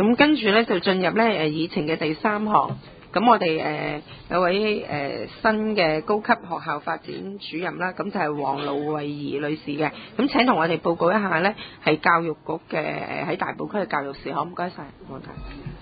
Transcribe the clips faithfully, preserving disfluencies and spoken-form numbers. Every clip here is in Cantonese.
咁跟住咧就進入咧誒議程嘅第三項。咁我哋誒、呃、有位誒、呃、新嘅高級學校發展主任啦，咁就係黃盧慧儀女士嘅。咁請同我哋報告一下咧，係教育局嘅誒喺大埔區嘅教育事項。唔該晒，冇問題。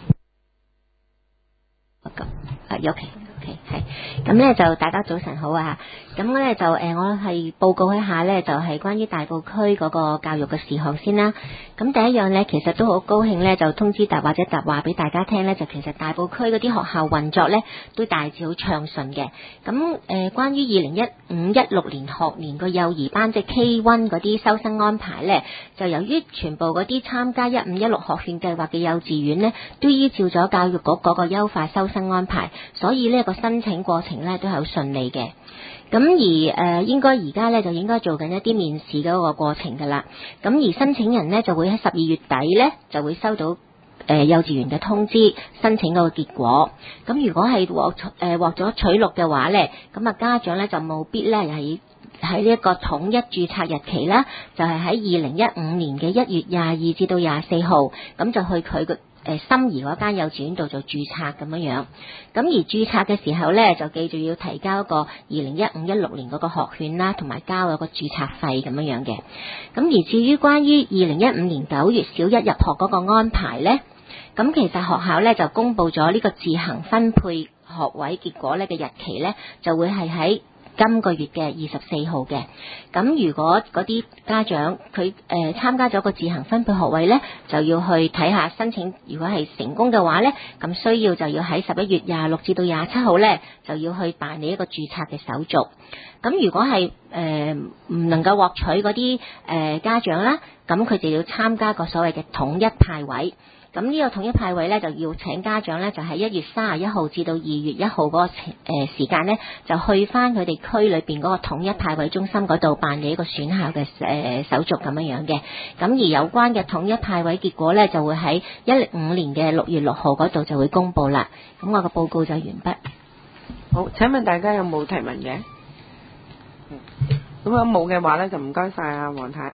啊，OK OK 係，咁咧就大家早晨好啊，咁咧就誒、呃、我係報告一下咧，就係、是、關於大埔區嗰個教育嘅事項先啦。咁第一樣咧，其實都好高興咧，就通知達或者達話俾大家聽咧，就其實大埔區嗰啲學校運作咧都大致好暢順嘅。咁誒、呃，關於二零一五一六年學年個幼兒班即係 K 一嗰啲收生安排咧，就由於全部嗰啲參加一五一六學券計劃嘅幼稚園咧，都依照咗教育局嗰個優化收生安排，所以呢個申請過程咧都係好順利嘅。咁而誒、呃、應該而家咧就應該做緊一啲面試嗰個過程㗎啦。咁而申請人咧就會喺十二月底咧就會收到誒、呃、幼稚園嘅通知，申請嗰個結果。咁如果係獲誒獲咗取錄嘅話咧，咁啊家長咧就務必咧喺喺呢一個統一註冊日期啦，就係喺二零一五年嘅一月廿二至到廿四號，咁就去佢個誒心儀嗰間幼稚園度做註冊咁樣樣。咁而註冊嘅時候咧，就記住要提交一個二零一五一六年嗰個學券啦，同埋交一個註冊費咁樣樣嘅。咁而至於關於二零一五年九月小一入學嗰個安排咧，咁其實學校咧就公布咗呢個自行分配學位結果咧嘅日期咧，就會係喺今個月嘅二十四號嘅。咁如果嗰啲家長佢誒、呃、參加咗個自行分配學位咧，就要去睇下申請。如果係成功嘅話咧，咁需要就要喺十一月廿六至到廿七號咧，就要去辦理一個註冊嘅手續。咁如果係誒唔能夠獲取嗰啲誒家長啦，咁佢就要參加個所謂嘅統一派位。咁呢個統一派位咧，就要請家長咧，就喺一月三十一號至到二月一號嗰個誒時間咧，就去翻佢哋區裏邊嗰個統一派位中心嗰度辦理一個選校嘅誒手續咁樣樣嘅。咁而有關嘅統一派位結果咧，就會喺一五年嘅六月六號嗰度就會公佈啦。咁我個報告就完畢。 好，請問大家有冇提問嘅？咁如果冇嘅話咧，就唔該晒啊黃太。